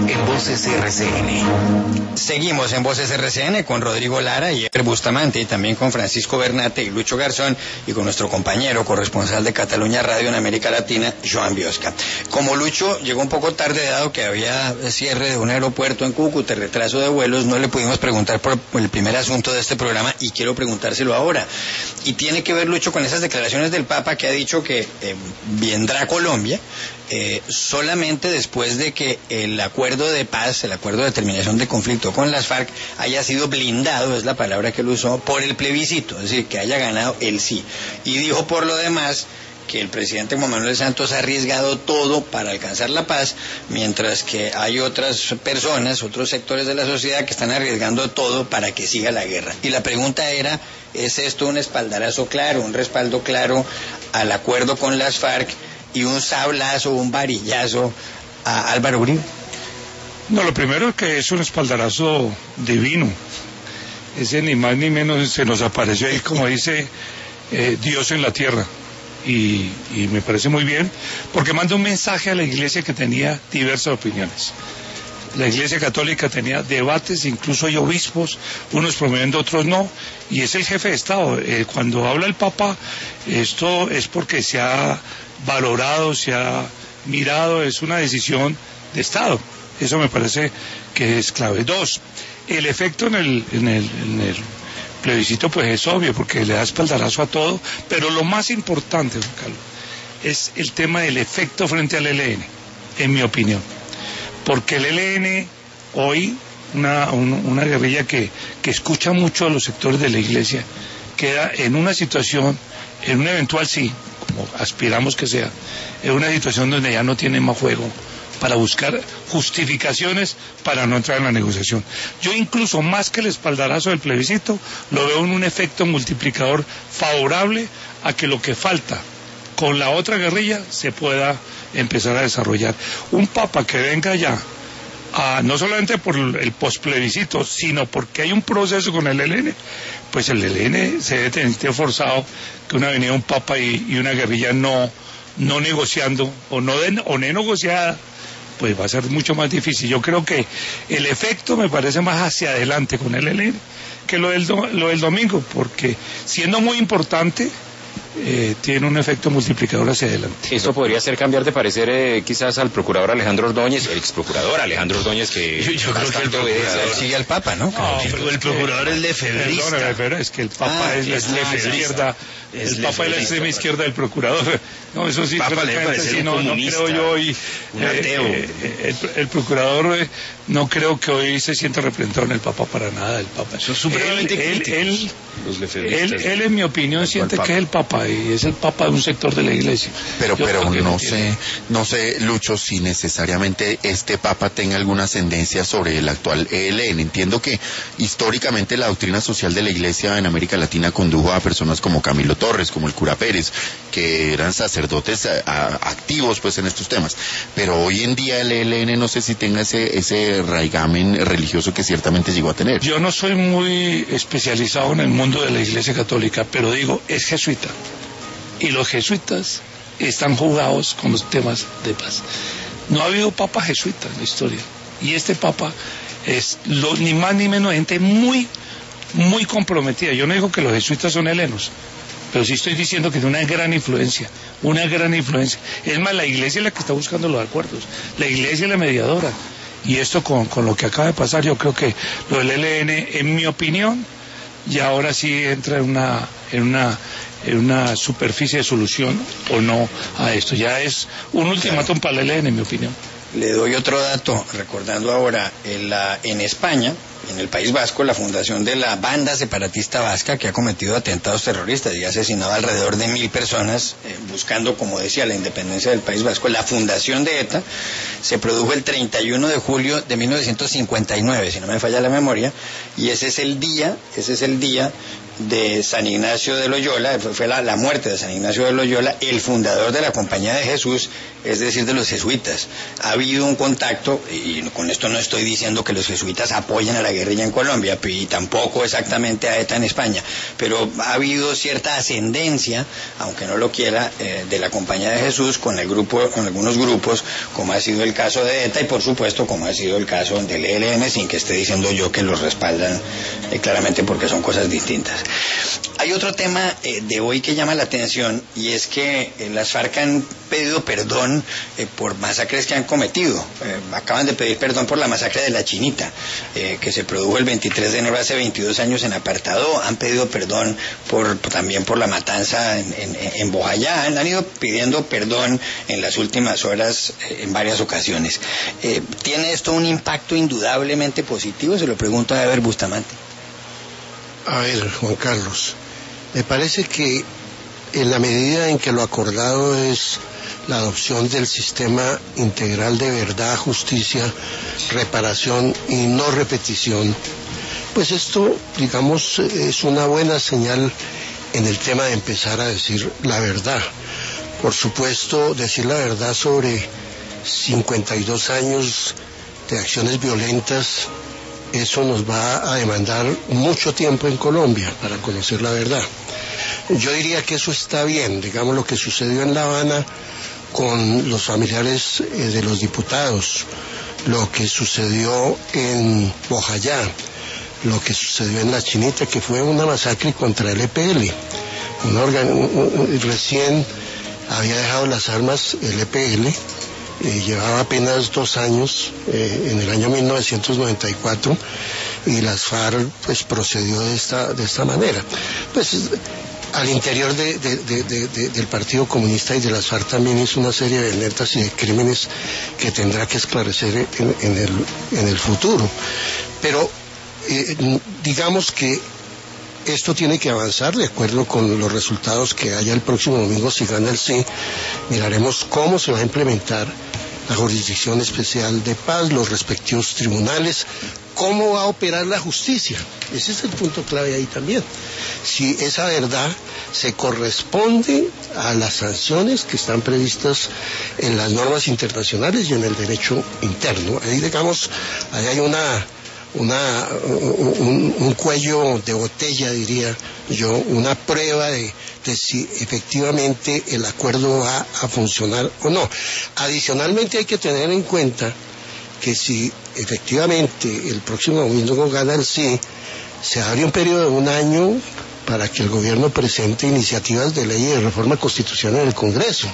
en Voces RCN. Seguimos en Voces RCN con Rodrigo Lara y Eber Bustamante, y también con Francisco Bernate y Lucho Garzón, y con nuestro compañero corresponsal de Cataluña Radio en América Latina, Joan Biosca. Como Lucho llegó un poco tarde, dado que había cierre de un aeropuerto en Cúcuta, retraso de vuelos, no le pudimos preguntar por el primer asunto de este programa, y quiero preguntárselo ahora. Y tiene que ver, Lucho, con esas declaraciones del Papa, que ha dicho que vendrá a Colombia solamente después de que el acuerdo de paz, el acuerdo de terminación de conflicto con las FARC haya sido blindado, es la palabra que él usó, por el plebiscito, es decir, que haya ganado el sí. Y dijo por lo demás que el presidente Juan Manuel Santos ha arriesgado todo para alcanzar la paz, mientras que hay otras personas, otros sectores de la sociedad que están arriesgando todo para que siga la guerra. Y la pregunta era, ¿es esto un espaldarazo claro, un respaldo claro al acuerdo con las FARC y un sablazo, un varillazo a Álvaro Uribe? No, lo primero es que es un espaldarazo divino. Ese ni más ni menos se nos apareció ahí, como dice Dios en la tierra. Y me parece muy bien, porque manda un mensaje a la iglesia que tenía diversas opiniones. La iglesia católica tenía debates, incluso hay obispos, unos promoviendo, otros no, y es el jefe de Estado. Cuando habla el Papa, esto es porque se ha valorado, se ha mirado, es una decisión de Estado. Eso me parece que es clave. Dos, el efecto en el plebiscito pues es obvio, porque le da espaldarazo a todo, pero lo más importante, Juan Carlos, es el tema del efecto frente al ELN, en mi opinión. Porque el ELN hoy, una guerrilla que escucha mucho a los sectores de la iglesia, queda en una situación, en un eventual sí, como aspiramos que sea, en una situación donde ya no tiene más juego para buscar justificaciones para no entrar en la negociación. Yo incluso más que el espaldarazo del plebiscito, lo veo en un efecto multiplicador favorable a que lo que falta con la otra guerrilla se pueda empezar a desarrollar. Un papa que venga ya, no solamente por el posplebiscito, sino porque hay un proceso con el ELN, pues el ELN se debe tener forzado que una venida un papa y una guerrilla no negociando o no negociada, pues va a ser mucho más difícil. Yo creo que el efecto me parece más hacia adelante con el ELN que lo del domingo, porque siendo muy importante, tiene un efecto multiplicador hacia adelante. Esto podría ser cambiar de parecer quizás al procurador Alejandro Ordóñez, el ex procurador Alejandro Ordóñez, que yo creo que el procurador sigue al Papa, ¿no? No, el procurador es lefebrista. Perdóname, es que el Papa es la extrema izquierda, el Papa es la extrema izquierda del procurador. No, eso sí, francamente, no creo yo hoy. Un ateo. El procurador no creo que hoy se sienta representado en el Papa para nada. El Papa. Son supremamente críticos. Él, en mi opinión, siente que es el Papa y es el Papa de un sector de la iglesia. Pero no sé, Lucho, si necesariamente este Papa tenga alguna ascendencia sobre el actual ELN. Entiendo que históricamente la doctrina social de la iglesia en América Latina condujo a personas como Camilo Torres, como el cura Pérez, que eran sacerdotes activos pues en estos temas. Pero hoy en día el ELN no sé si tenga ese raigamen religioso que ciertamente llegó a tener. Yo no soy muy especializado en el mundo de la iglesia católica, pero digo, es jesuita. Y los jesuitas están jugados con los temas de paz. No ha habido papa jesuita en la historia. Y este papa es ni más ni menos gente muy, muy comprometida. Yo no digo que los jesuitas son helenos, pero sí estoy diciendo que tiene una gran influencia. Es más, la iglesia es la que está buscando los acuerdos. La iglesia es la mediadora. Y esto con lo que acaba de pasar, yo creo que lo del ELN, en mi opinión, y ahora sí entra en una superficie de solución o no a esto. Ya es un ultimátum para el ELN, en mi opinión. Le doy otro dato, recordando ahora, en España, en el País Vasco, la fundación de la banda separatista vasca, que ha cometido atentados terroristas y ha asesinado alrededor de 1.000 personas, buscando, como decía, la independencia del País Vasco. La fundación de ETA se produjo el 31 de julio de 1959, si no me falla la memoria, y ese es el día de San Ignacio de Loyola, fue la muerte de San Ignacio de Loyola, el fundador de la Compañía de Jesús, es decir, de los jesuitas. Ha habido un contacto, y con esto no estoy diciendo que los jesuitas apoyen a la guerrilla en Colombia, y tampoco exactamente a ETA en España, pero ha habido cierta ascendencia, aunque no lo quiera, de la Compañía de Jesús con algunos grupos, como ha sido el caso de ETA y por supuesto como ha sido el caso del ELN, sin que esté diciendo yo que los respaldan claramente, porque son cosas distintas. Hay otro tema de hoy que llama la atención, y es que las FARC han pedido perdón por masacres que han cometido. Acaban de pedir perdón por la masacre de La Chinita, que se produjo el 23 de enero hace 22 años en Apartadó. Han pedido perdón también por la matanza en Bojayá. Han ido pidiendo perdón en las últimas horas en varias ocasiones. ¿Tiene esto un impacto indudablemente positivo? Se lo pregunto a Eber Bustamante. A ver, Juan Carlos, me parece que en la medida en que lo acordado es la adopción del sistema integral de verdad, justicia, reparación y no repetición, pues esto, digamos, es una buena señal en el tema de empezar a decir la verdad. Por supuesto, decir la verdad sobre 52 años de acciones violentas, eso nos va a demandar mucho tiempo en Colombia para conocer la verdad. Yo diría que eso está bien, digamos, lo que sucedió en La Habana con los familiares de los diputados, lo que sucedió en Bojayá, lo que sucedió en La Chinita, que fue una masacre contra el EPL. Recién había dejado las armas el EPL, llevaba apenas 2 años, en el año 1994, y las FARC pues procedió de esta manera. Pues al interior del Partido Comunista y de las FARC también hizo una serie de vendetas y de crímenes que tendrá que esclarecer en el futuro. Pero digamos que esto tiene que avanzar de acuerdo con los resultados que haya el próximo domingo. Si gana el sí, miraremos cómo se va a implementar la Jurisdicción Especial de Paz, los respectivos tribunales, cómo va a operar la justicia. Ese es el punto clave ahí también. Si esa verdad se corresponde a las sanciones que están previstas en las normas internacionales y en el derecho interno. Ahí, digamos, ahí hay un cuello de botella, diría yo, una prueba de si efectivamente el acuerdo va a funcionar o no. Adicionalmente hay que tener en cuenta que si efectivamente el próximo domingo gana el sí, se abre un periodo de 1 año para que el gobierno presente iniciativas de ley de reforma constitucional en el Congreso,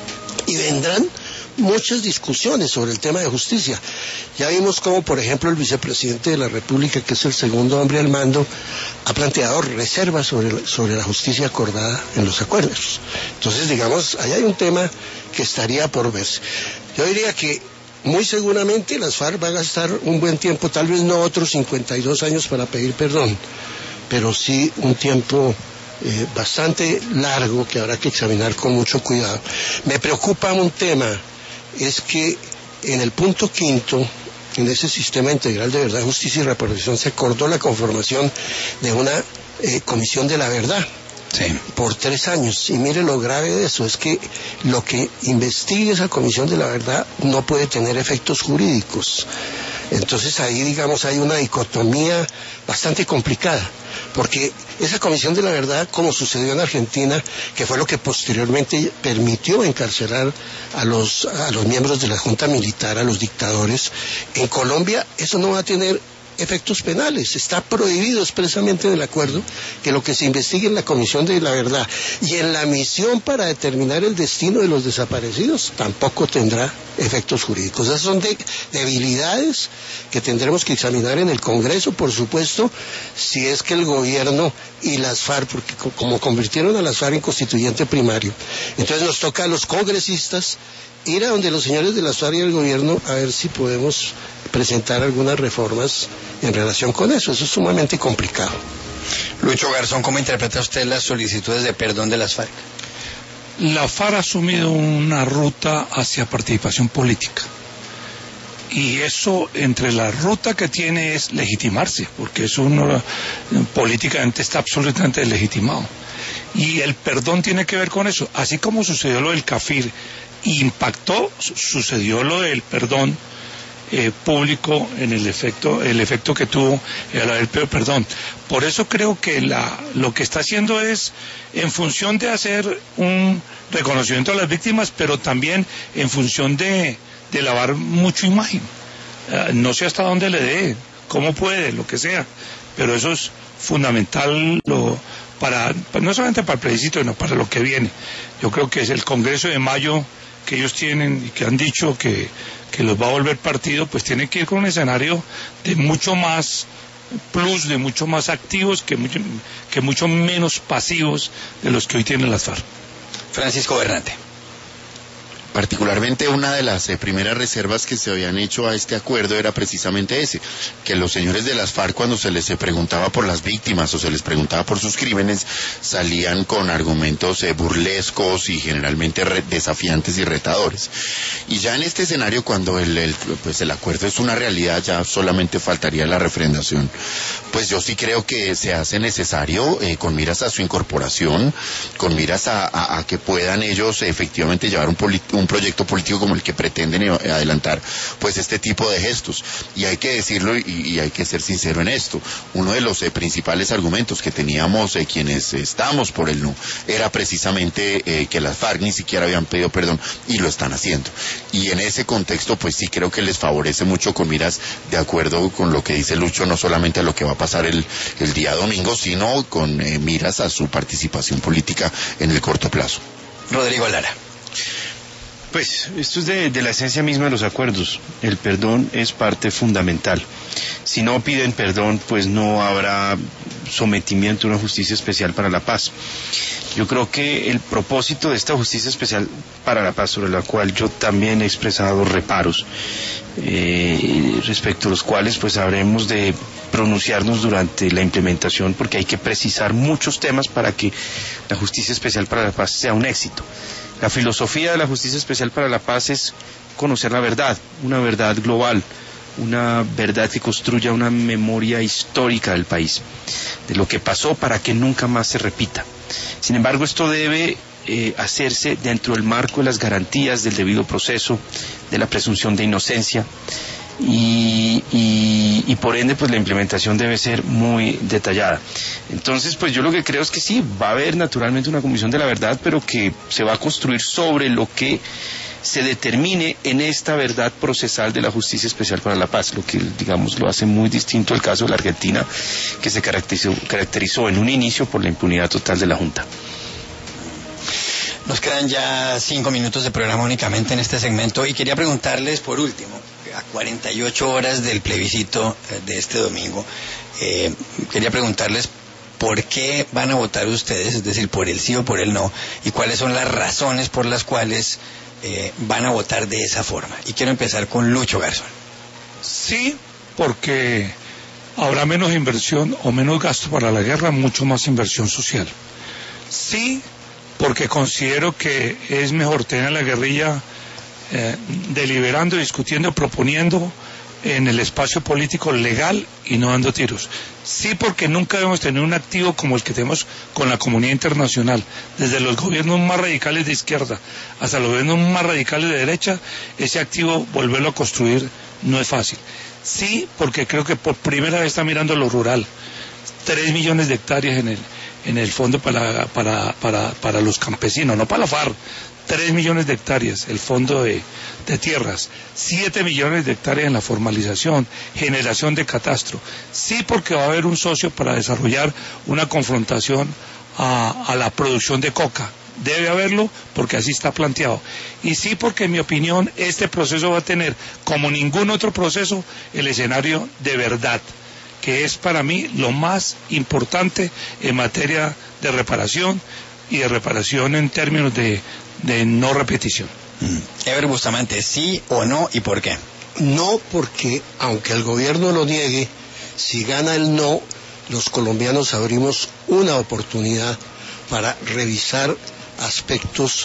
y vendrán muchas discusiones sobre el tema de justicia. Ya vimos cómo, por ejemplo, el vicepresidente de la República, que es el segundo hombre al mando, ha planteado reservas sobre la justicia acordada en los acuerdos. Entonces, digamos, ahí hay un tema que estaría por verse. Yo diría que muy seguramente las FARC van a gastar un buen tiempo, tal vez no otros 52 años para pedir perdón, pero sí un tiempo bastante largo que habrá que examinar con mucho cuidado. Me preocupa un tema, es que en el punto 5, en ese sistema integral de verdad, justicia y reparación, se acordó la conformación de una comisión de la verdad. Sí. Por 3 años. Y mire lo grave de eso, es que lo que investigue esa comisión de la verdad no puede tener efectos jurídicos. Entonces ahí, digamos, hay una dicotomía bastante complicada, porque esa comisión de la verdad, como sucedió en Argentina, que fue lo que posteriormente permitió encarcelar a los miembros de la Junta Militar, a los dictadores, en Colombia eso no va a tener efectos penales. Está prohibido expresamente en el acuerdo que lo que se investigue en la Comisión de la Verdad y en la misión para determinar el destino de los desaparecidos tampoco tendrá efectos jurídicos. Esas son debilidades que tendremos que examinar en el Congreso, por supuesto, si es que el gobierno y las FARC, porque como convirtieron a las FARC en constituyente primario, entonces nos toca a los congresistas ir a donde los señores de las FARC y el gobierno a ver si podemos presentar algunas reformas en relación con eso. Eso es sumamente complicado. Lucho Garzón, ¿cómo interpreta usted las solicitudes de perdón de las FARC? La FARC ha asumido una ruta hacia participación política. Y eso, entre la ruta que tiene, es legitimarse, porque eso políticamente está absolutamente legitimado. Y el perdón tiene que ver con eso. Así como sucedió lo del CAFIR, impactó, sucedió lo del perdón público en el efecto que tuvo al haber pedido perdón. Por eso creo que lo que está haciendo es en función de hacer un reconocimiento a las víctimas, pero también en función de lavar mucho imagen. No sé hasta dónde le dé, cómo puede, lo que sea, pero eso es fundamental no solamente para el plebiscito, sino para lo que viene. Yo creo que es el Congreso de mayo que ellos tienen y que han dicho que los va a volver partido, pues tienen que ir con un escenario de mucho más plus, de mucho más activos que mucho menos pasivos de los que hoy tienen las FARC. Francisco Bernate. Particularmente una de las primeras reservas que se habían hecho a este acuerdo era precisamente ese, que los señores de las FARC, cuando se les preguntaba por las víctimas o se les preguntaba por sus crímenes, salían con argumentos burlescos y generalmente desafiantes y retadores. Y ya en este escenario, cuando el acuerdo es una realidad, ya solamente faltaría la refrendación. Pues yo sí creo que se hace necesario, con miras a su incorporación, con miras a que puedan ellos efectivamente llevar un proyecto político como el que pretenden adelantar, pues este tipo de gestos. Y hay que decirlo y hay que ser sincero en esto. Uno de los principales argumentos que teníamos quienes estamos por el no era precisamente que las FARC ni siquiera habían pedido perdón y lo están haciendo. Y en ese contexto pues sí creo que les favorece mucho, con miras de acuerdo con lo que dice Lucho, no solamente a lo que va a pasar el día domingo, sino con miras a su participación política en el corto plazo. Rodrigo Lara. Pues esto es de la esencia misma de los acuerdos. El perdón es parte fundamental. Si no piden perdón, pues no habrá sometimiento a una justicia especial para la paz. Yo creo que el propósito de esta justicia especial para la paz, sobre la cual yo también he expresado reparos, respecto a los cuales pues habremos de pronunciarnos durante la implementación, porque hay que precisar muchos temas para que la justicia especial para la paz sea un éxito. La filosofía de la justicia especial para la paz es conocer la verdad, una verdad global, una verdad que construya una memoria histórica del país, de lo que pasó para que nunca más se repita. Sin embargo, esto debe hacerse dentro del marco de las garantías del debido proceso, de la presunción de inocencia, y por ende pues la implementación debe ser muy detallada. Entonces pues yo lo que creo es que sí, va a haber naturalmente una comisión de la verdad, pero que se va a construir sobre lo que se determine en esta verdad procesal de la Justicia Especial para la Paz, lo que digamos lo hace muy distinto al caso de la Argentina, que se caracterizó en un inicio por la impunidad total de la Junta. Nos quedan ya 5 minutos de programa únicamente en este segmento y quería preguntarles por último, a 48 horas del plebiscito de este domingo, quería preguntarles por qué van a votar ustedes, es decir, por el sí o por el no, y cuáles son las razones por las cuales van a votar de esa forma. Y quiero empezar con Lucho Garzón. Sí, porque habrá menos inversión o menos gasto para la guerra, mucho más inversión social. Sí, porque considero que es mejor tener a la guerrilla deliberando, discutiendo, proponiendo en el espacio político legal y no dando tiros. Sí, porque nunca debemos tener un activo como el que tenemos con la comunidad internacional, desde los gobiernos más radicales de izquierda hasta los gobiernos más radicales de derecha. Ese activo volverlo a construir no es fácil. Sí, porque creo que por primera vez está mirando lo rural. 3 millones de hectáreas en el fondo para los campesinos, no para la FARC. 3 millones de hectáreas, el fondo de tierras, 7 millones de hectáreas en la formalización, generación de catastro. Sí, porque va a haber un socio para desarrollar una confrontación a la producción de coca. Debe haberlo porque así está planteado. Y sí, porque en mi opinión este proceso va a tener, como ningún otro proceso, el escenario de verdad, que es para mí lo más importante en materia de reparación, y de reparación en términos de no repetición. Ever Bustamante, ¿sí o no y por qué? No, porque aunque el gobierno lo niegue, si gana el no, los colombianos abrimos una oportunidad para revisar aspectos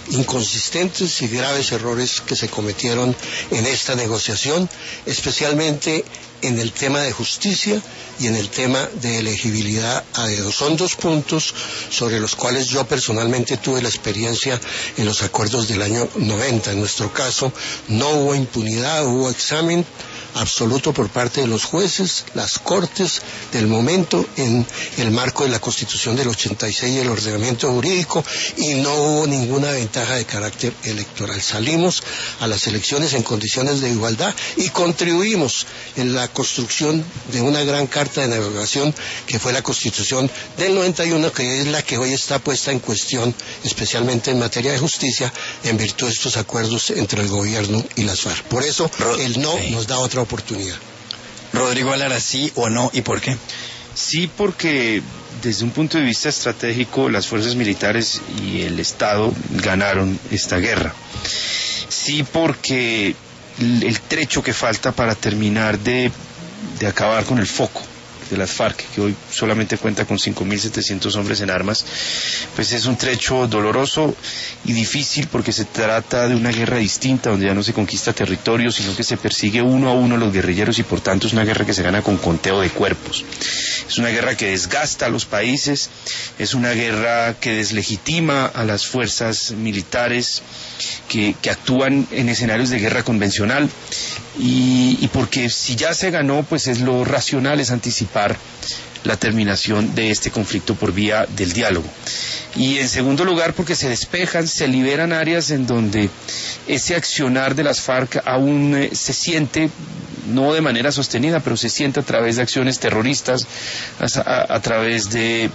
inconsistentes y graves errores que se cometieron en esta negociación, especialmente en el tema de justicia y en el tema de elegibilidad a dedo. Son dos puntos sobre los cuales yo personalmente tuve la experiencia en los acuerdos del año 90. En nuestro caso no hubo impunidad, hubo examen absoluto por parte de los jueces, las cortes del momento en el marco de la Constitución del 86 y el ordenamiento jurídico, y no hubo ninguna ventaja de carácter electoral. Salimos a las elecciones en condiciones de igualdad y contribuimos en la construcción de una gran carta de navegación que fue la Constitución del 91, que es la que hoy está puesta en cuestión, especialmente en materia de justicia, en virtud de estos acuerdos entre el gobierno y las FARC. Por eso el no nos da otra oportunidad. Rodrigo Lara, ¿sí o no y por qué? Sí, porque desde un punto de vista estratégico las fuerzas militares y el Estado ganaron esta guerra. Sí, porque el trecho que falta para terminar de acabar con el foco de las FARC, que hoy solamente cuenta con 5.700 hombres en armas, pues es un trecho doloroso y difícil, porque se trata de una guerra distinta, donde ya no se conquista territorio, sino que se persigue uno a uno a los guerrilleros, y por tanto es una guerra que se gana con conteo de cuerpos. Es una guerra que desgasta a los países, es una guerra que deslegitima a las fuerzas militares que actúan en escenarios de guerra convencional, y porque si ya se ganó, pues es lo racional, es anticipar la terminación de este conflicto por vía del diálogo. Y en segundo lugar, porque se despejan, se liberan áreas en donde ese accionar de las FARC aún se siente, no de manera sostenida, pero se siente a través de acciones terroristas, a través de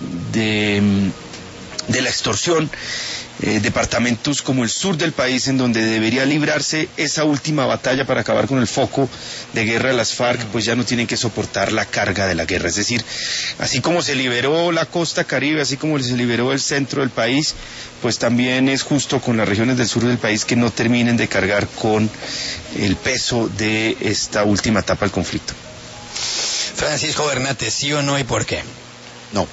la extorsión. Departamentos como el sur del país, en donde debería librarse esa última batalla para acabar con el foco de guerra de las FARC, pues ya no tienen que soportar la carga de la guerra. Es decir, así como se liberó la costa caribe, así como se liberó el centro del país, pues también es justo con las regiones del sur del país que no terminen de cargar con el peso de esta última etapa del conflicto. Francisco Bernate, ¿sí o no y por qué? No.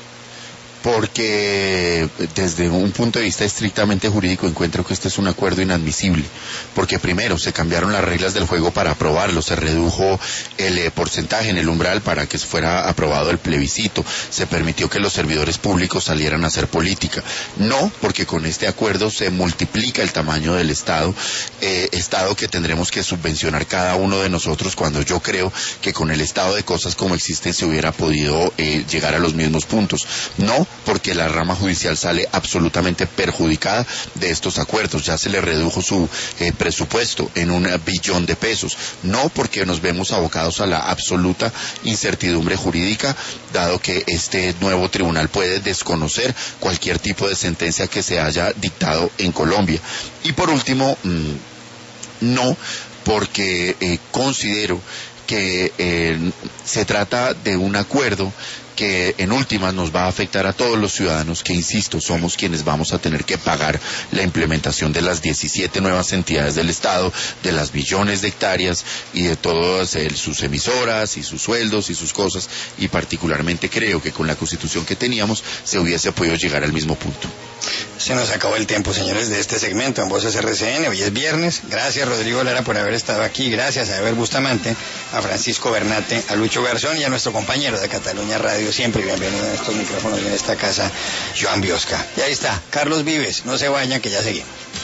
Porque desde un punto de vista estrictamente jurídico encuentro que este es un acuerdo inadmisible, porque primero se cambiaron las reglas del juego para aprobarlo, se redujo el porcentaje en el umbral para que fuera aprobado el plebiscito, se permitió que los servidores públicos salieran a hacer política. No, porque con este acuerdo se multiplica el tamaño del Estado, Estado que tendremos que subvencionar cada uno de nosotros, cuando yo creo que con el estado de cosas como existe se hubiera podido llegar a los mismos puntos. No, porque la rama judicial sale absolutamente perjudicada de estos acuerdos, ya se le redujo su presupuesto en $1 billón. No, porque nos vemos abocados a la absoluta incertidumbre jurídica, dado que este nuevo tribunal puede desconocer cualquier tipo de sentencia que se haya dictado en Colombia. Y por último, no, porque considero que se trata de un acuerdo que en últimas nos va a afectar a todos los ciudadanos, que insisto, somos quienes vamos a tener que pagar la implementación de las 17 nuevas entidades del Estado, de las billones de hectáreas y de todas sus emisoras y sus sueldos y sus cosas, y particularmente creo que con la Constitución que teníamos se hubiese podido llegar al mismo punto. Se nos acabó el tiempo, señores, de este segmento en Voces RCN. Hoy es viernes. Gracias, Rodrigo Lara, por haber estado aquí. Gracias a Eber Bustamante, a Francisco Bernate, a Lucho Garzón y a nuestro compañero de Cataluña Radio. Siempre bienvenido a estos micrófonos y en esta casa, Joan Biosca. Y ahí está, Carlos Vives. No se vayan, que ya seguimos.